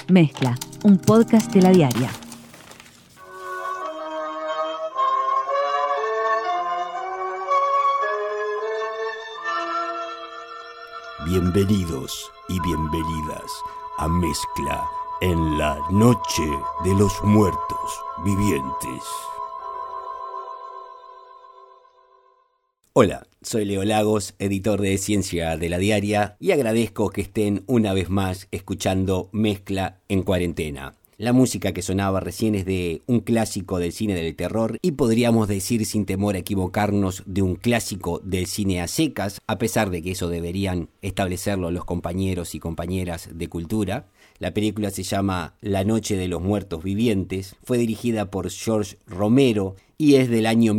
Mezcla, un podcast de La Diaria. Bienvenidos y bienvenidas a Mezcla en la Noche de los Muertos Vivientes. Hola, soy Leo Lagos, editor de Ciencia de La Diaria, y agradezco que estén una vez más escuchando Mezcla en Cuarentena. La música que sonaba recién es de un clásico del cine del terror y podríamos decir sin temor a equivocarnos de un clásico del cine a secas, a pesar de que eso deberían establecerlo los compañeros y compañeras de cultura. La película se llama La Noche de los Muertos Vivientes, fue dirigida por George Romero y es del año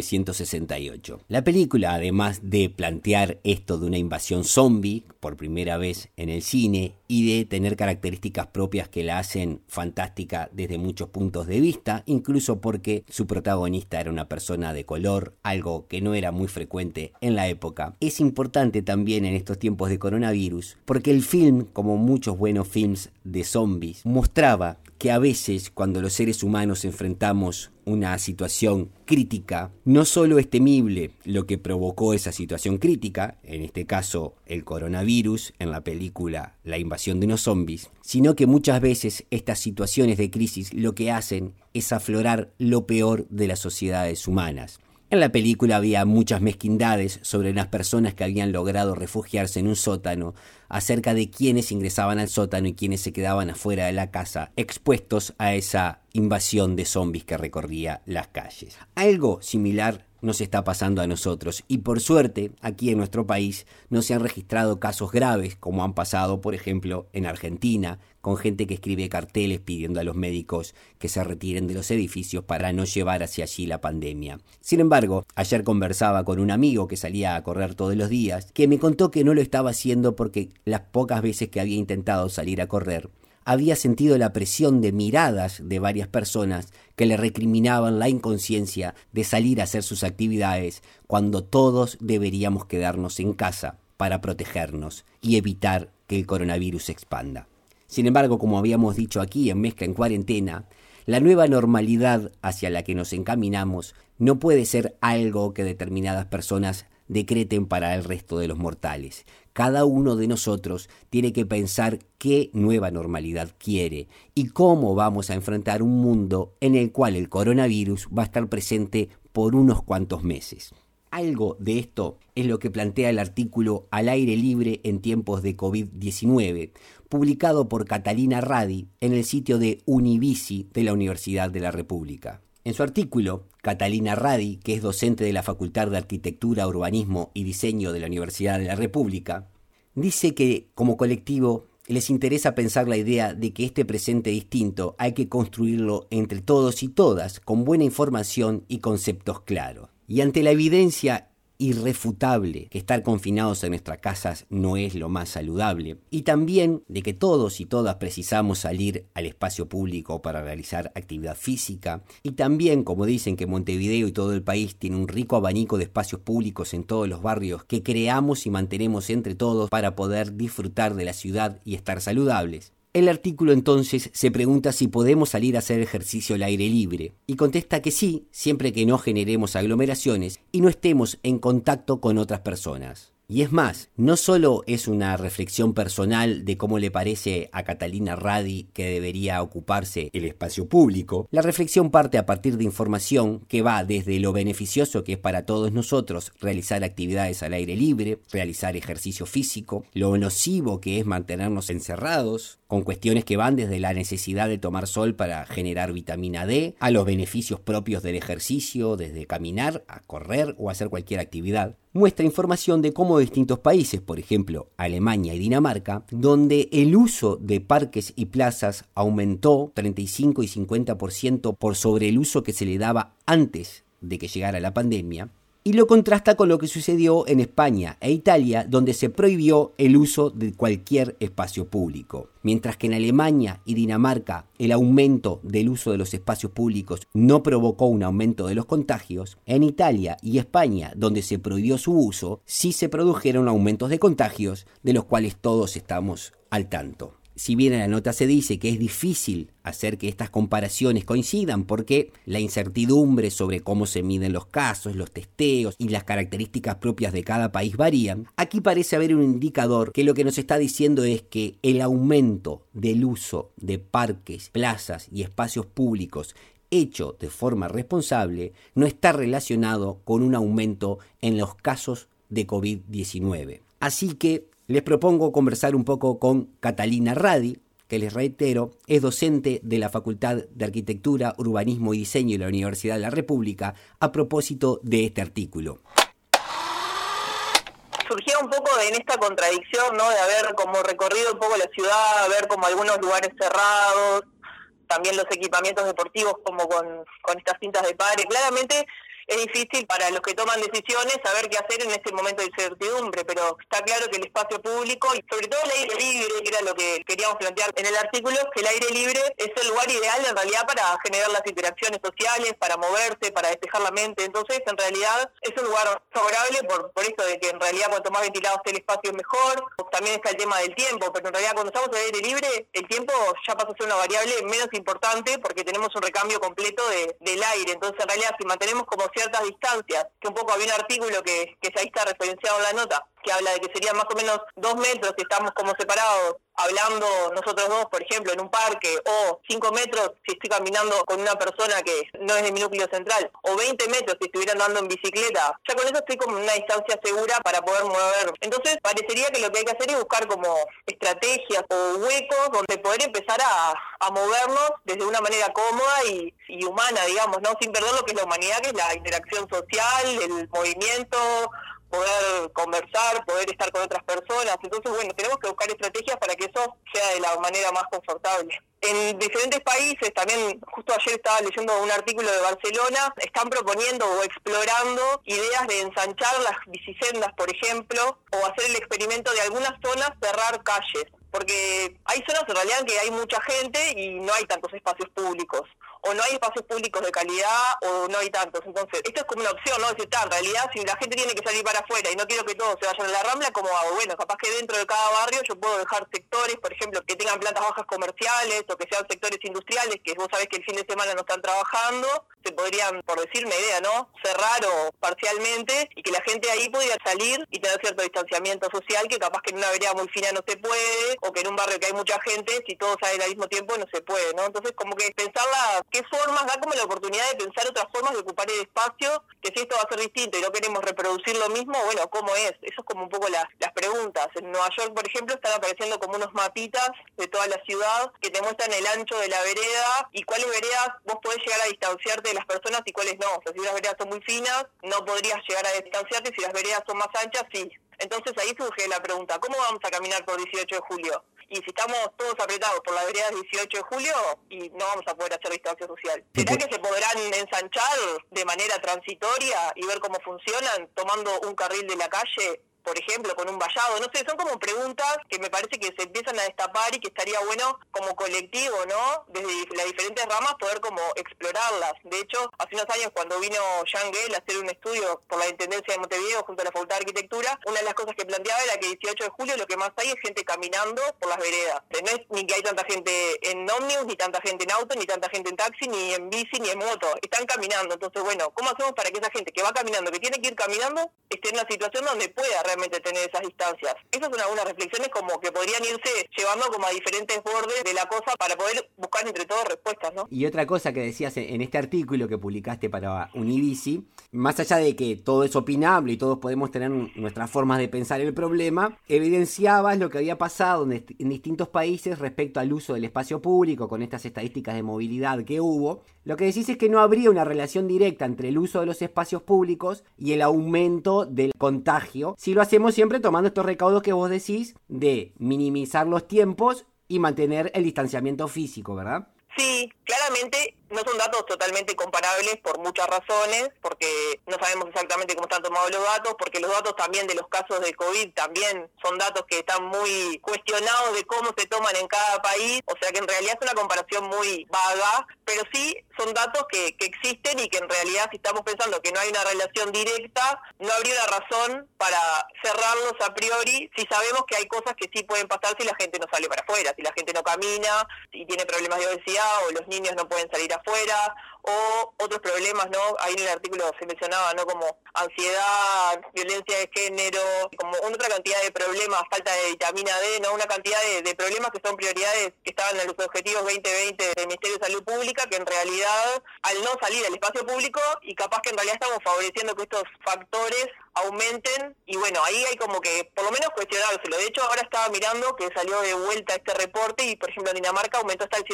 1968. La película, además de plantear esto de una invasión zombie por primera vez en el cine y de tener características propias que la hacen fantástica desde muchos puntos de vista, incluso porque su protagonista era una persona de color, algo que no era muy frecuente en la época, es importante también en estos tiempos de coronavirus, porque el film, como muchos buenos films de zombies, mostraba que a veces cuando los seres humanos enfrentamos una situación crítica, no solo es temible lo que provocó esa situación crítica, en este caso el coronavirus, en la película La invasión de unos zombies, sino que muchas veces estas situaciones de crisis lo que hacen es aflorar lo peor de las sociedades humanas. En la película había muchas mezquindades sobre unas personas que habían logrado refugiarse en un sótano, acerca de quiénes ingresaban al sótano y quiénes se quedaban afuera de la casa, expuestos a esa invasión de zombies que recorría las calles. Algo similar nos está pasando a nosotros y por suerte aquí en nuestro país no se han registrado casos graves como han pasado por ejemplo en Argentina, con gente que escribe carteles pidiendo a los médicos que se retiren de los edificios para no llevar hacia allí la pandemia. Sin embargo, ayer conversaba con un amigo que salía a correr todos los días, que me contó que no lo estaba haciendo porque las pocas veces que había intentado salir a correr, había sentido la presión de miradas de varias personas que le recriminaban la inconsciencia de salir a hacer sus actividades cuando todos deberíamos quedarnos en casa para protegernos y evitar que el coronavirus se expanda. Sin embargo, como habíamos dicho aquí en Mezcla en Cuarentena, la nueva normalidad hacia la que nos encaminamos no puede ser algo que determinadas personas decreten para el resto de los mortales. Cada uno de nosotros tiene que pensar qué nueva normalidad quiere y cómo vamos a enfrentar un mundo en el cual el coronavirus va a estar presente por unos cuantos meses. Algo de esto es lo que plantea el artículo Al aire libre en tiempos de COVID-19, publicado por Catalina Radi en el sitio de Univici de la Universidad de la República. En su artículo, Catalina Radi, que es docente de la Facultad de Arquitectura, Urbanismo y Diseño de la Universidad de la República, dice que, como colectivo, les interesa pensar la idea de que este presente distinto hay que construirlo entre todos y todas, con buena información y conceptos claros. Y ante la evidencia irrefutable que estar confinados en nuestras casas no es lo más saludable, y también de que todos y todas precisamos salir al espacio público para realizar actividad física, y también, como dicen, que Montevideo y todo el país tiene un rico abanico de espacios públicos en todos los barrios que creamos y mantenemos entre todos para poder disfrutar de la ciudad y estar saludables. El artículo entonces se pregunta si podemos salir a hacer ejercicio al aire libre y contesta que sí, siempre que no generemos aglomeraciones y no estemos en contacto con otras personas. Y es más, no solo es una reflexión personal de cómo le parece a Catalina Radi que debería ocuparse el espacio público, la reflexión parte a partir de información que va desde lo beneficioso que es para todos nosotros realizar actividades al aire libre, realizar ejercicio físico, lo nocivo que es mantenernos encerrados, con cuestiones que van desde la necesidad de tomar sol para generar vitamina D, a los beneficios propios del ejercicio, desde caminar, a correr o hacer cualquier actividad. Muestra información de cómo distintos países, por ejemplo Alemania y Dinamarca, donde el uso de parques y plazas aumentó 35 y 50% por sobre el uso que se le daba antes de que llegara la pandemia, y lo contrasta con lo que sucedió en España e Italia, donde se prohibió el uso de cualquier espacio público. Mientras que en Alemania y Dinamarca el aumento del uso de los espacios públicos no provocó un aumento de los contagios, en Italia y España, donde se prohibió su uso, sí se produjeron aumentos de contagios, de los cuales todos estamos al tanto. Si bien en la nota se dice que es difícil hacer que estas comparaciones coincidan porque la incertidumbre sobre cómo se miden los casos, los testeos y las características propias de cada país varían, aquí parece haber un indicador que lo que nos está diciendo es que el aumento del uso de parques, plazas y espacios públicos hecho de forma responsable no está relacionado con un aumento en los casos de COVID-19. Así que les propongo conversar un poco con Catalina Radi, que les reitero, es docente de la Facultad de Arquitectura, Urbanismo y Diseño de la Universidad de la República, a propósito de este artículo. Surgía un poco en esta contradicción, ¿no? De haber como recorrido un poco la ciudad, ver como algunos lugares cerrados, también los equipamientos deportivos como con estas cintas de padre. Claramente es difícil para los que toman decisiones saber qué hacer en este momento de incertidumbre, pero está claro que el espacio público y sobre todo el aire libre, que era lo que queríamos plantear en el artículo, que el aire libre es el lugar ideal en realidad para generar las interacciones sociales, para moverse, para despejar la mente. Entonces, en realidad, es un lugar favorable por esto de que en realidad cuanto más ventilado esté el espacio es mejor. También está el tema del tiempo, pero en realidad cuando estamos en el aire libre, el tiempo ya pasa a ser una variable menos importante porque tenemos un recambio completo del aire. Entonces, en realidad, si mantenemos como ciertas distancias, que un poco había un artículo que ahí está referenciado en la nota, que habla de que serían más o menos 2 metros si estamos como separados, hablando nosotros dos, por ejemplo, en un parque, o 5 metros si estoy caminando con una persona que no es de mi núcleo central, o 20 metros si estuviera andando en bicicleta, ya con eso estoy como en una distancia segura para poder mover. Entonces, parecería que lo que hay que hacer es buscar como estrategias o huecos donde poder empezar a movernos desde una manera cómoda y humana, digamos, ¿no? Sin perder lo que es la humanidad, que es la interacción social, el movimiento, poder conversar, poder estar con otras personas. Entonces, bueno, tenemos que buscar estrategias para que eso sea de la manera más confortable. En diferentes países, también justo ayer estaba leyendo un artículo de Barcelona, están proponiendo o explorando ideas de ensanchar las bicisendas, por ejemplo, o hacer el experimento de algunas zonas cerrar calles, porque hay zonas en realidad en que hay mucha gente y no hay tantos espacios públicos, o no hay espacios públicos de calidad, o no hay tantos. Entonces, esto es como una opción, ¿no? Es decir, en realidad, si la gente tiene que salir para afuera y no quiero que todos se vayan a la Rambla, ¿cómo hago? Bueno, capaz que dentro de cada barrio yo puedo dejar sectores, por ejemplo, que tengan plantas bajas comerciales, o que sean sectores industriales, que vos sabés que el fin de semana no están trabajando, se podrían, por decir una idea, ¿no?, cerrar o parcialmente, y que la gente ahí pudiera salir y tener cierto distanciamiento social, que capaz que en una vereda muy fina no se puede, o que en un barrio que hay mucha gente, si todos salen al mismo tiempo, no se puede, ¿no? Entonces, como que pensarla, qué formas, da como la oportunidad de pensar otras formas de ocupar el espacio, que si esto va a ser distinto y no queremos reproducir lo mismo, bueno, ¿cómo es? Eso es como un poco las preguntas. En Nueva York, por ejemplo, están apareciendo como unos mapitas de toda la ciudad que te muestran el ancho de la vereda y cuáles veredas vos podés llegar a distanciarte de las personas y cuáles no. O sea, si las veredas son muy finas, no podrías llegar a distanciarte, si las veredas son más anchas, sí. Entonces ahí surge la pregunta, ¿cómo vamos a caminar por 18 de julio? Y si estamos todos apretados por las veredas 18 de julio, y no vamos a poder hacer distancia social. ¿Será que se podrán ensanchar de manera transitoria y ver cómo funcionan, tomando un carril de la calle, por ejemplo, con un vallado? No sé, son como preguntas que me parece que se empiezan a destapar y que estaría bueno como colectivo, ¿no?, desde las diferentes ramas poder como explorarlas. De hecho, hace unos años cuando vino Jean Gehl a hacer un estudio por la Intendencia de Montevideo junto a la Facultad de Arquitectura, una de las cosas que planteaba era que 18 de julio lo que más hay es gente caminando por las veredas. No es ni que hay tanta gente en ómnibus, ni tanta gente en auto, ni tanta gente en taxi, ni en bici, ni en moto. Están caminando. Entonces, bueno, ¿cómo hacemos para que esa gente que va caminando, que tiene que ir caminando, esté en una situación donde pueda realmente tener esas distancias? Esas son algunas reflexiones como que podrían irse llevando como a diferentes bordes de la cosa para poder buscar entre todos respuestas, ¿no? Y otra cosa que decías en este artículo que publicaste para Univici, más allá de que todo es opinable y todos podemos tener nuestras formas de pensar el problema, evidenciabas lo que había pasado en distintos países respecto al uso del espacio público con estas estadísticas de movilidad que hubo. Lo que decís es que no habría una relación directa entre el uso de los espacios públicos y el aumento del contagio si lo hacemos siempre tomando estos recaudos que vos decís de minimizar los tiempos y mantener el distanciamiento físico, ¿verdad? Sí, claramente no son datos totalmente comparables por muchas razones, porque no sabemos exactamente cómo están tomados los datos, porque los datos también de los casos de COVID también son datos que están muy cuestionados de cómo se toman en cada país, o sea que en realidad es una comparación muy vaga, pero sí son datos que existen y que en realidad si estamos pensando que no hay una relación directa, no habría una razón para cerrarlos a priori si sabemos que hay cosas que sí pueden pasar si la gente no sale para afuera, si la gente no camina, si tiene problemas de obesidad o los niños no pueden salir afuera o otros problemas, ¿no? Ahí en el artículo se mencionaba, ¿no? Como ansiedad, violencia de género, como otra cantidad de problemas, falta de vitamina D, ¿no? Una cantidad de problemas que son prioridades que estaban en los objetivos 2020 del Ministerio de Salud Pública, que en realidad al no salir al espacio público y capaz que en realidad estamos favoreciendo que estos factores aumenten y bueno, ahí hay como que por lo menos cuestionárselo. De hecho, ahora estaba mirando que salió de vuelta este reporte y por ejemplo en Dinamarca aumentó hasta el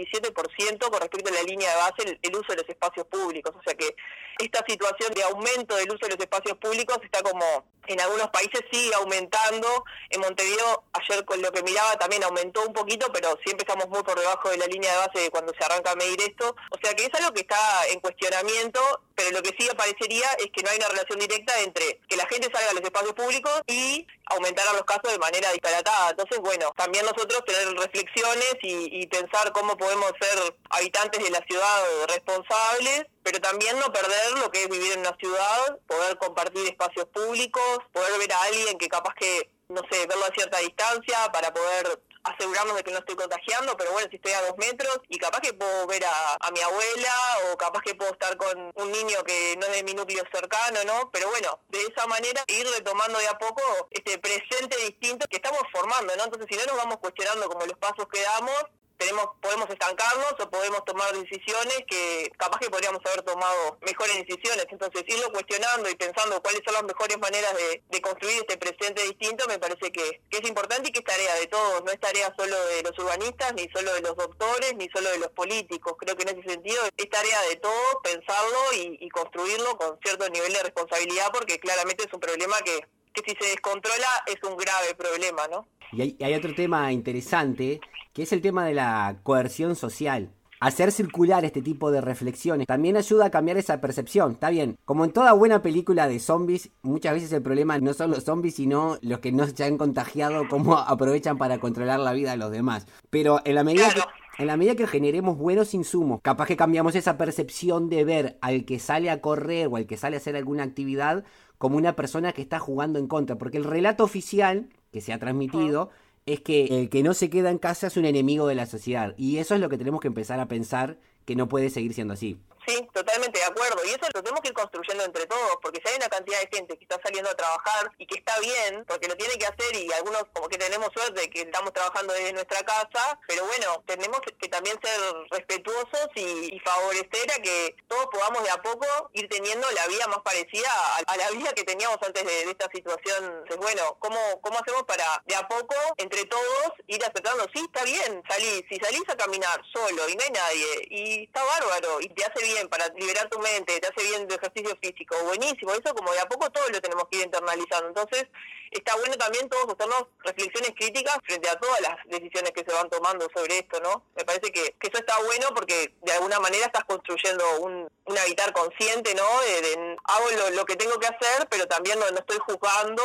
127% con respecto a la línea de base el uso de los espacios públicos, o sea que esta situación de aumento del uso de los espacios públicos está como en algunos países sigue aumentando. En Montevideo ayer con lo que miraba también aumentó un poquito, pero siempre estamos muy por debajo de la línea de base de cuando se arranca a medir esto, o sea que es algo que está en cuestionamiento, pero lo que sí aparecería es que no hay una relación directa entre que la gente salga a los espacios públicos y aumentar los casos de manera disparatada. Entonces, bueno, también nosotros tener reflexiones y pensar cómo podemos ser habitantes de la ciudad responsables, pero también no perder lo que es vivir en una ciudad, poder compartir espacios públicos, poder ver a alguien que capaz que, no sé, verlo a cierta distancia para poder asegurarnos de que no estoy contagiando, pero bueno, si estoy a 2 metros y capaz que puedo ver a mi abuela o capaz que puedo estar con un niño que no es de mi núcleo cercano, ¿no? Pero bueno, de esa manera ir retomando de a poco este presente distinto que estamos formando, ¿no? Entonces, si no nos vamos cuestionando como los pasos que damos, podemos estancarnos o podemos tomar decisiones que capaz que podríamos haber tomado mejores decisiones. Entonces, irlo cuestionando y pensando cuáles son las mejores maneras de construir este presente distinto me parece que es importante y que es tarea de todos, no es tarea solo de los urbanistas, ni solo de los doctores, ni solo de los políticos. Creo que en ese sentido es tarea de todos pensarlo y construirlo con cierto nivel de responsabilidad, porque claramente es un problema que si se descontrola es un grave problema, ¿no? Y hay otro tema interesante, que es el tema de la coerción social. Hacer circular este tipo de reflexiones también ayuda a cambiar esa percepción. Está bien, como en toda buena película de zombies, muchas veces el problema no son los zombies, sino los que no se han contagiado, cómo aprovechan para controlar la vida de los demás. Pero en la medida que generemos buenos insumos, capaz que cambiamos esa percepción de ver al que sale a correr o al que sale a hacer alguna actividad como una persona que está jugando en contra. Porque el relato oficial que se ha transmitido es que el que no se queda en casa es un enemigo de la sociedad. Y eso es lo que tenemos que empezar a pensar, que no puede seguir siendo así. Sí, totalmente de acuerdo. Y eso lo tenemos que ir construyendo entre todos, porque si hay una cantidad de gente que está saliendo a trabajar y que está bien, porque lo tiene que hacer y algunos como que tenemos suerte de que estamos trabajando desde nuestra casa, pero bueno, tenemos que también ser respetuosos y favorecer a que todos podamos de a poco ir teniendo la vida más parecida a la vida que teníamos antes de esta situación. Entonces, bueno, ¿cómo hacemos para de a poco, entre todos, ir aceptando? Sí, está bien, si salís a caminar solo y no hay nadie, y está bárbaro, y te hace bien para liberar tu mente, te hace bien tu ejercicio físico, buenísimo, eso como de a poco todos lo tenemos que ir internalizando. Entonces está bueno también todos hacernos reflexiones críticas frente a todas las decisiones que se van tomando sobre esto, ¿no? Me parece que eso está bueno porque de alguna manera estás construyendo un habitar consciente, ¿no? Hago lo que tengo que hacer, pero también no estoy juzgando,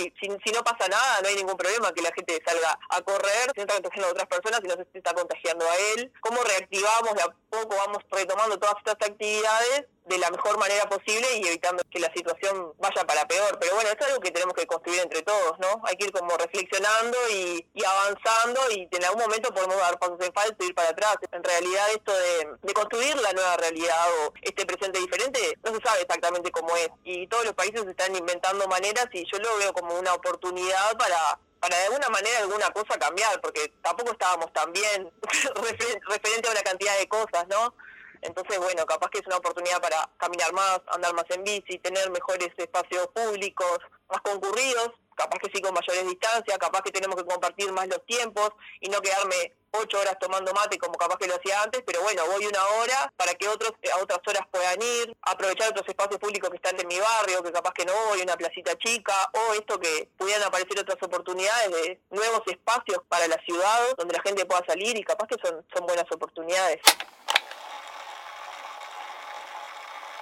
si no pasa nada, no hay ningún problema que la gente salga a correr, si no está contagiando a otras personas, si no se está contagiando a él. ¿Cómo reactivamos de a poco, vamos retomando todas estas actividades de la mejor manera posible y evitando que la situación vaya para peor? Pero bueno, eso es algo que tenemos que construir entre todos, ¿no? Hay que ir como reflexionando y avanzando, y en algún momento podemos dar pasos en falso y ir para atrás. En realidad esto de construir la nueva realidad o este presente diferente no se sabe exactamente cómo es, y todos los países están inventando maneras y yo lo veo como una oportunidad para de alguna manera alguna cosa cambiar, porque tampoco estábamos tan bien referente a una cantidad de cosas, ¿no? Entonces, bueno, capaz que es una oportunidad para caminar más, andar más en bici, tener mejores espacios públicos, más concurridos, capaz que sí con mayores distancias, capaz que tenemos que compartir más los tiempos y no quedarme 8 horas tomando mate como capaz que lo hacía antes, pero bueno, voy 1 hora para que otros a otras horas puedan ir, aprovechar otros espacios públicos que están en mi barrio, que capaz que no voy, una placita chica, o esto que pudieran aparecer otras oportunidades de nuevos espacios para la ciudad donde la gente pueda salir, y capaz que son buenas oportunidades.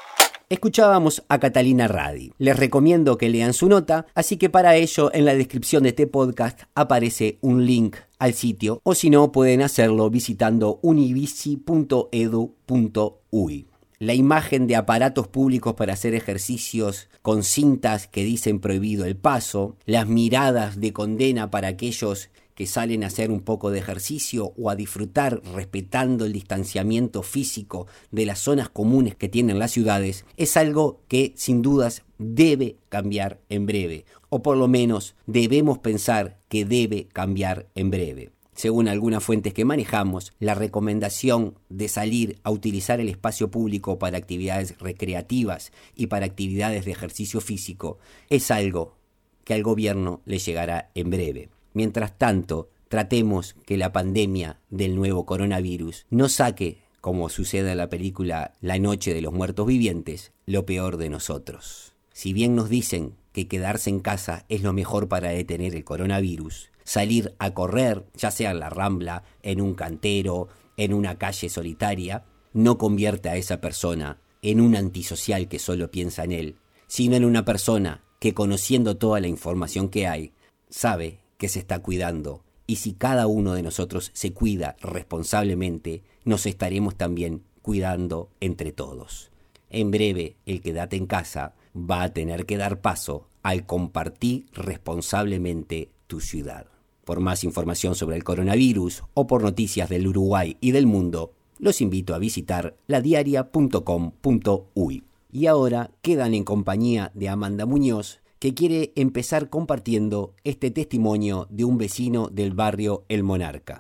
Escuchábamos a Catalina Radi. Les recomiendo que lean su nota, así que para ello en la descripción de este podcast aparece un link al sitio, o si no pueden hacerlo visitando unibici.edu.uy. La imagen de aparatos públicos para hacer ejercicios con cintas que dicen prohibido el paso, las miradas de condena para aquellos que salen a hacer un poco de ejercicio o a disfrutar respetando el distanciamiento físico de las zonas comunes que tienen las ciudades, es algo que sin dudas debe cambiar en breve, o por lo menos debemos pensar que debe cambiar en breve. Según algunas fuentes que manejamos, la recomendación de salir a utilizar el espacio público para actividades recreativas y para actividades de ejercicio físico es algo que al gobierno le llegará en breve. Mientras tanto, tratemos que la pandemia del nuevo coronavirus no saque, como sucede en la película La Noche de los Muertos Vivientes, lo peor de nosotros. Si bien nos dicen que quedarse en casa es lo mejor para detener el coronavirus, salir a correr, ya sea en la Rambla, en un cantero, en una calle solitaria, no convierte a esa persona en un antisocial que solo piensa en él, sino en una persona que, conociendo toda la información que hay, sabe que se está cuidando, y si cada uno de nosotros se cuida responsablemente, nos estaremos también cuidando entre todos. En breve, el quédate en casa va a tener que dar paso al compartir responsablemente tu ciudad. Por más información sobre el coronavirus o por noticias del Uruguay y del mundo, los invito a visitar ladiaria.com.uy. Y ahora quedan en compañía de Amanda Muñoz, que quiere empezar compartiendo este testimonio de un vecino del barrio El Monarca.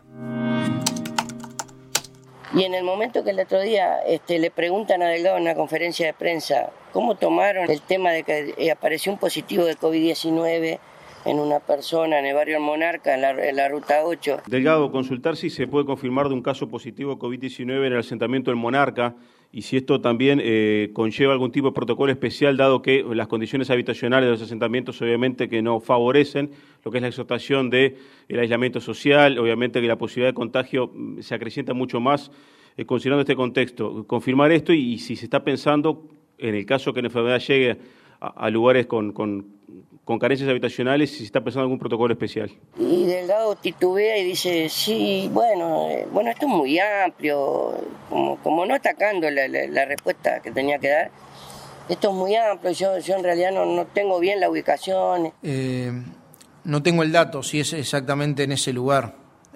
Y en el momento que el otro día le preguntan a Delgado en una conferencia de prensa cómo tomaron el tema de que apareció un positivo de COVID-19 en una persona en el barrio El Monarca, en la ruta 8. Delgado, consultar si se puede confirmar de un caso positivo de COVID-19 en el asentamiento El Monarca y si esto también conlleva algún tipo de protocolo especial, dado que las condiciones habitacionales de los asentamientos obviamente que no favorecen lo que es la exhortación del aislamiento social, obviamente que la posibilidad de contagio se acrecienta mucho más considerando este contexto. Confirmar esto y si se está pensando, en el caso que la enfermedad llegue a lugares con carencias habitacionales, si se está pensando en algún protocolo especial. Y Delgado titubea y dice, sí, bueno, esto es muy amplio, como no atacando la respuesta que tenía que dar. Esto es muy amplio, yo en realidad no tengo bien la ubicación. No tengo el dato, si es exactamente en ese lugar.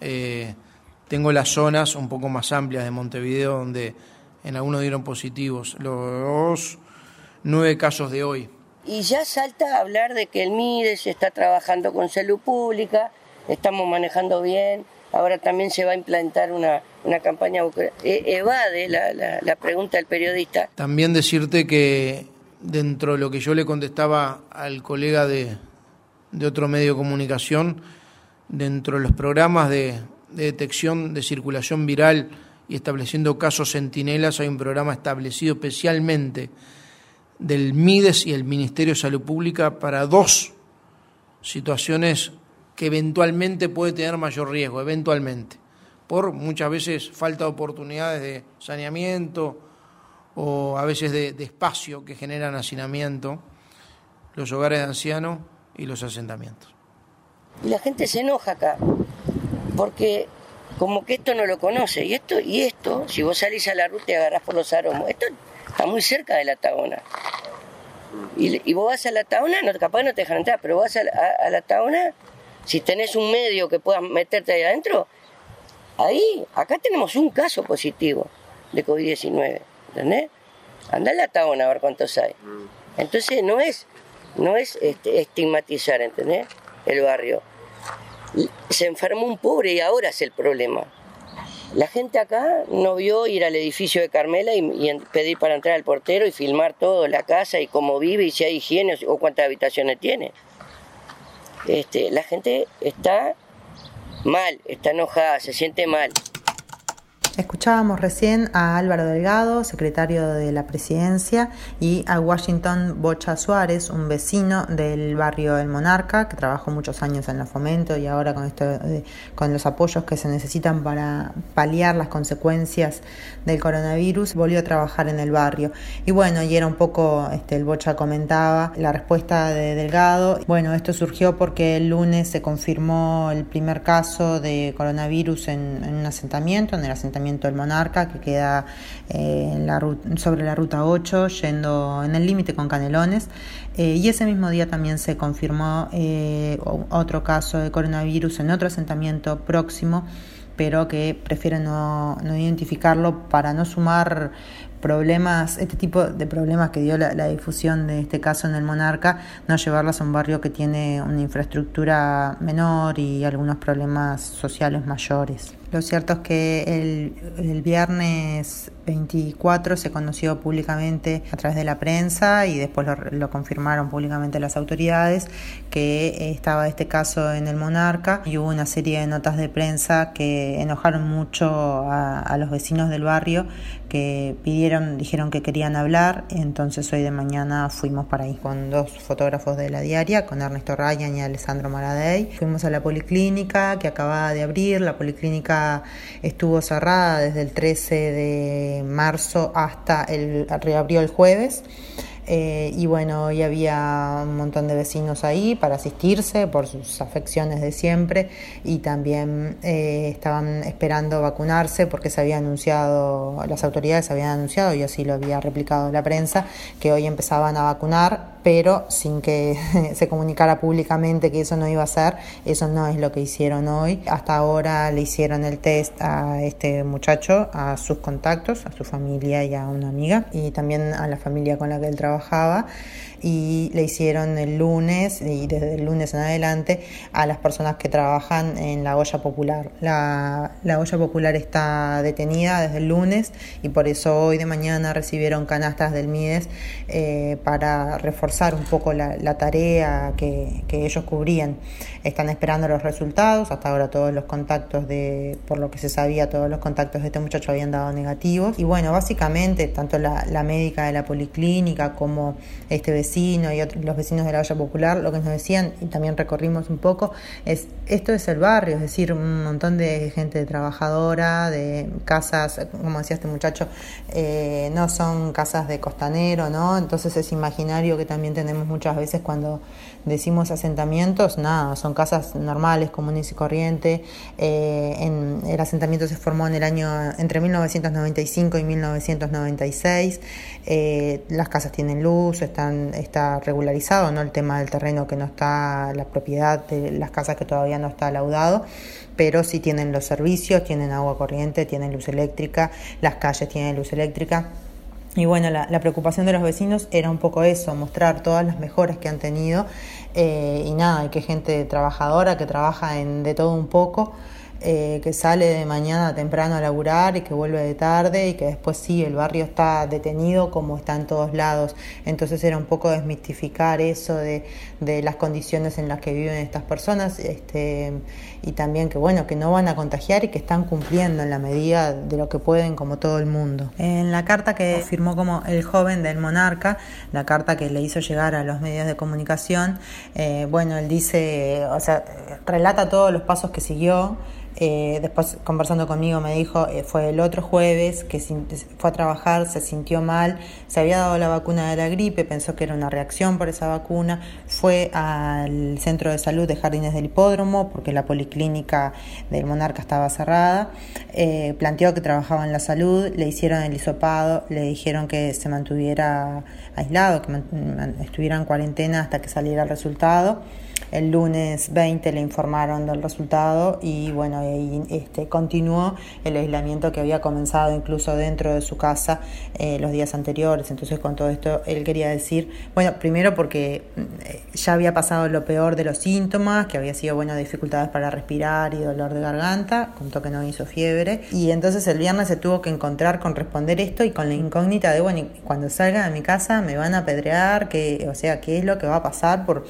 Tengo las zonas un poco más amplias de Montevideo, donde en algunos dieron positivos. Los 9 casos de hoy. Y ya salta a hablar de que el MIDES está trabajando con salud pública, estamos manejando bien, ahora también se va a implantar una campaña, evade la pregunta del periodista. También decirte que dentro de lo que yo le contestaba al colega de otro medio de comunicación, dentro de los programas de detección de circulación viral y estableciendo casos centinelas, hay un programa establecido especialmente del MIDES y el Ministerio de Salud Pública para 2 situaciones que eventualmente puede tener mayor riesgo, eventualmente, por muchas veces falta de oportunidades de saneamiento o a veces de espacio que generan hacinamiento, los hogares de ancianos y los asentamientos. Y la gente se enoja acá, porque como que esto no lo conoce, y esto, si vos salís a la ruta y agarrás por los aromos, esto está muy cerca de la Tahona. Y vos vas a la Tahona, capaz no te dejan entrar, pero vas a la Tahona, si tenés un medio que puedas meterte ahí adentro, acá tenemos un caso positivo de COVID-19, ¿entendés? Andá a la Tahona a ver cuántos hay. Entonces no es estigmatizar, ¿entendés? El barrio. Se enfermó un pobre y ahora es el problema. La gente acá no vio ir al edificio de Carmela y pedir para entrar al portero y filmar todo, la casa y cómo vive y si hay higiene o cuántas habitaciones tiene. La gente está mal, está enojada, se siente mal. Escuchábamos recién a Álvaro Delgado, secretario de la Presidencia, y a Washington Bocha Suárez, un vecino del barrio El Monarca, que trabajó muchos años en la Fomento y ahora con los apoyos que se necesitan para paliar las consecuencias del coronavirus, volvió a trabajar en el barrio. Y bueno, y era un poco, el Bocha comentaba la respuesta de Delgado. Bueno, esto surgió porque el lunes se confirmó el primer caso de coronavirus en un asentamiento, en el asentamiento del Monarca, que queda sobre la ruta 8, yendo en el límite con Canelones, y ese mismo día también se confirmó otro caso de coronavirus en otro asentamiento próximo, pero que prefieren no identificarlo para no sumar problemas, este tipo de problemas que dio la difusión de este caso en el Monarca, no llevarlas a un barrio que tiene una infraestructura menor y algunos problemas sociales mayores. Lo cierto es que el viernes 24 se conoció públicamente a través de la prensa y después lo confirmaron públicamente las autoridades que estaba este caso en el Monarca, y hubo una serie de notas de prensa que enojaron mucho a los vecinos del barrio, que dijeron que querían hablar. Entonces hoy de mañana fuimos para ahí con 2 fotógrafos de La Diaria, con Ernesto Ryan y Alessandro Maradei. Fuimos a la policlínica que acababa de abrir. La policlínica estuvo cerrada desde el 13 de marzo hasta reabrió el jueves. Y bueno, hoy había un montón de vecinos ahí para asistirse por sus afecciones de siempre, y también estaban esperando vacunarse porque las autoridades habían anunciado, y así lo había replicado la prensa, que hoy empezaban a vacunar, pero sin que se comunicara públicamente que eso no iba a ser. Eso no es lo que hicieron hoy. Hasta ahora le hicieron el test a este muchacho, a sus contactos, a su familia y a una amiga, y también a la familia con la que él trabajaba, y le hicieron el lunes, y desde el lunes en adelante, a las personas que trabajan en la olla popular. La olla popular está detenida desde el lunes, y por eso hoy de mañana recibieron canastas del MIDES para reforzar un poco la tarea que ellos cubrían. Están esperando los resultados. Hasta ahora todos los contactos por lo que se sabía, todos los contactos de este muchacho habían dado negativos. Y bueno, básicamente tanto la médica de la policlínica como este vecino y los vecinos de la olla popular, lo que nos decían, y también recorrimos un poco, esto es el barrio, es decir, un montón de gente trabajadora, de casas, como decía este muchacho, no son casas de costanero, ¿no? Entonces es imaginario que también tenemos muchas veces cuando decimos asentamientos, nada, son casas normales, comunes y corrientes. El asentamiento se formó entre 1995 y 1996. Las casas tienen luz, está regularizado, ¿no? El tema del terreno que no está, la propiedad de las casas que todavía no está laudado, pero sí tienen los servicios, tienen agua corriente, tienen luz eléctrica, las calles tienen luz eléctrica. Y bueno, la preocupación de los vecinos era un poco eso, mostrar todas las mejoras que han tenido, y nada, y que gente trabajadora que trabaja de todo un poco, que sale de mañana temprano a laburar y que vuelve de tarde, y que después sí, el barrio está detenido como está en todos lados. Entonces era un poco desmistificar eso de las condiciones en las que viven estas personas, y también que bueno, que no van a contagiar y que están cumpliendo en la medida de lo que pueden, como todo el mundo. En la carta que firmó como el joven del Monarca, la carta que le hizo llegar a los medios de comunicación, bueno, él dice, relata todos los pasos que siguió. Después, conversando conmigo, me dijo, fue el otro jueves que fue a trabajar, se sintió mal, se había dado la vacuna de la gripe, pensó que era una reacción por esa vacuna, fue al centro de salud de Jardines del Hipódromo porque la policlínica del Monarca estaba cerrada, planteó que trabajaba en la salud, le hicieron el hisopado, le dijeron que se mantuviera aislado, que estuviera en cuarentena hasta que saliera el resultado. El lunes 20 le informaron del resultado, y bueno, ahí continuó el aislamiento que había comenzado incluso dentro de su casa los días anteriores. Entonces, con todo esto él quería decir, bueno, primero porque ya había pasado lo peor de los síntomas, que había sido, bueno, dificultades para respirar y dolor de garganta, contó que no hizo fiebre, y entonces el viernes se tuvo que encontrar con responder esto y con la incógnita de, bueno, cuando salga de mi casa me van a apedrear, ¿qué es lo que va a pasar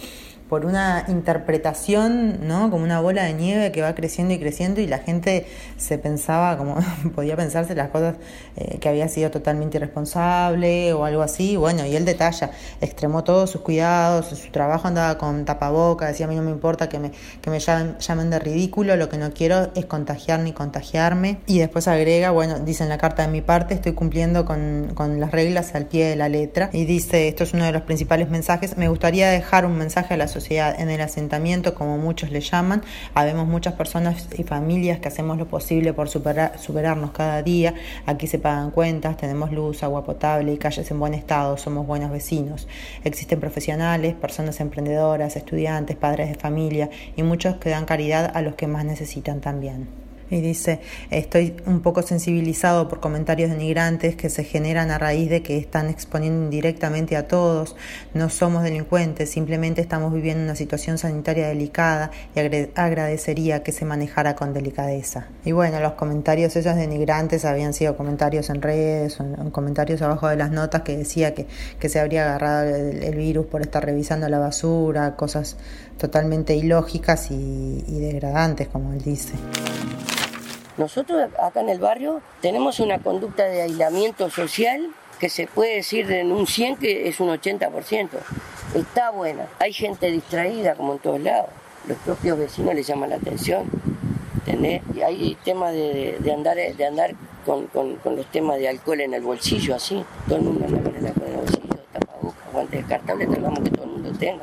por una interpretación, ¿no? Como una bola de nieve que va creciendo y creciendo, y la gente se pensaba, como podía pensarse las cosas, que había sido totalmente irresponsable o algo así. Bueno, y él detalla, extremó todos sus cuidados, en su trabajo andaba con tapaboca, decía: a mí no me importa que me llamen de ridículo, lo que no quiero es contagiar ni contagiarme. Y después agrega, bueno, dice: en la carta de mi parte estoy cumpliendo con las reglas al pie de la letra. Y dice, esto es uno de los principales mensajes: me gustaría dejar un mensaje a la sociedad. En el asentamiento, como muchos le llaman, habemos muchas personas y familias que hacemos lo posible por superarnos cada día. Aquí se pagan cuentas, tenemos luz, agua potable y calles en buen estado, somos buenos vecinos. Existen profesionales, personas emprendedoras, estudiantes, padres de familia y muchos que dan caridad a los que más necesitan también. Y dice: estoy un poco sensibilizado por comentarios denigrantes que se generan a raíz de que están exponiendo indirectamente a todos. No somos delincuentes, simplemente estamos viviendo una situación sanitaria delicada y agradecería que se manejara con delicadeza. Y bueno, los comentarios esos denigrantes habían sido comentarios en redes, o comentarios abajo de las notas que decía que se habría agarrado el virus por estar revisando la basura, cosas totalmente ilógicas y degradantes, como él dice. Nosotros acá en el barrio tenemos una conducta de aislamiento social que se puede decir en un 100 que es un 80%. Está buena. Hay gente distraída como en todos lados. Los propios vecinos les llaman la atención. ¿Entendés? Y hay temas de andar con los temas de alcohol en el bolsillo, así. Todo el mundo anda con el alcohol en el bolsillo, tapabocas, guantes descartables, tratamos que todo el mundo tenga.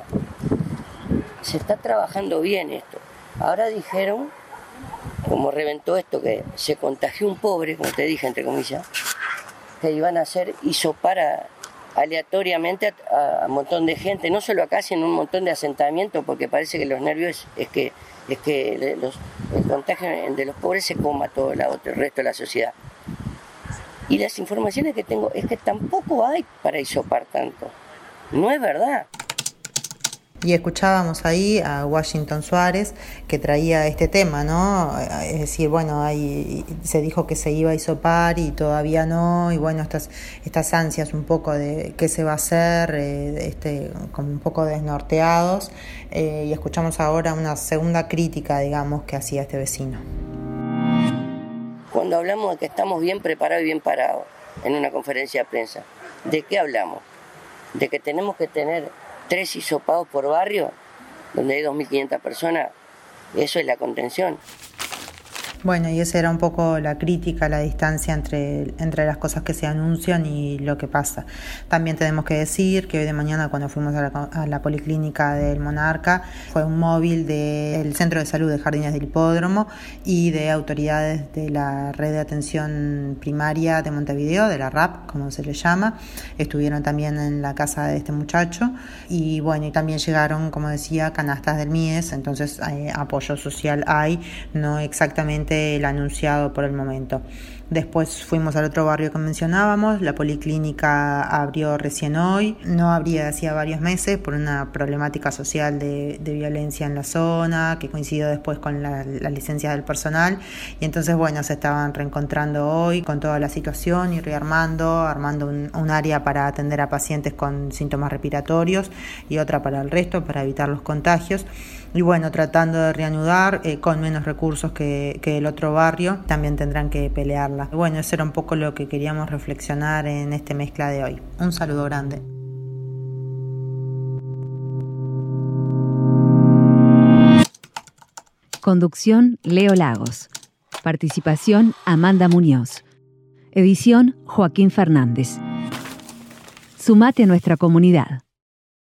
Se está trabajando bien esto. Ahora dijeron, como reventó esto, que se contagió un pobre, como te dije, entre comillas, que iban a hacer hisopar aleatoriamente a un montón de gente, no solo acá, sino un montón de asentamientos, porque parece que los nervios es que el contagio de los pobres se coma todo el resto de la sociedad. Y las informaciones que tengo es que tampoco hay para hisopar tanto. No es verdad. Y escuchábamos ahí a Washington Suárez que traía este tema, ¿no? Es decir, bueno, se dijo que se iba a hisopar y todavía no, y bueno, estas ansias un poco de qué se va a hacer, como un poco desnorteados, y escuchamos ahora una segunda crítica, digamos, que hacía este vecino. Cuando hablamos de que estamos bien preparados y bien parados en una conferencia de prensa, ¿de qué hablamos? De que tenemos que tener 3 hisopados por barrio, donde hay 2.500 personas. Eso es la contención. Bueno, y esa era un poco la crítica, la distancia entre las cosas que se anuncian y lo que pasa. También tenemos que decir que hoy de mañana, cuando fuimos a la policlínica del Monarca, fue un móvil del Centro de Salud de Jardines del Hipódromo y de autoridades de la Red de Atención Primaria de Montevideo, de la RAP, como se le llama. Estuvieron también en la casa de este muchacho y bueno, y también llegaron, como decía, canastas del MIES, entonces apoyo social hay, no exactamente el anunciado por el momento. Después fuimos al otro barrio que mencionábamos, la policlínica abrió recién hoy, no abría hacía varios meses por una problemática social de violencia en la zona, que coincidió después con la licencia del personal, y entonces bueno, se estaban reencontrando hoy con toda la situación y armando un área para atender a pacientes con síntomas respiratorios y otra para el resto, para evitar los contagios, y bueno, tratando de reanudar con menos recursos que el otro barrio, también tendrán que pelearla. Bueno, eso era un poco lo que queríamos reflexionar en este mezcla de hoy. Un saludo grande. Conducción: Leo Lagos. Participación: Amanda Muñoz. Edición: Joaquín Fernández. Sumate a nuestra comunidad.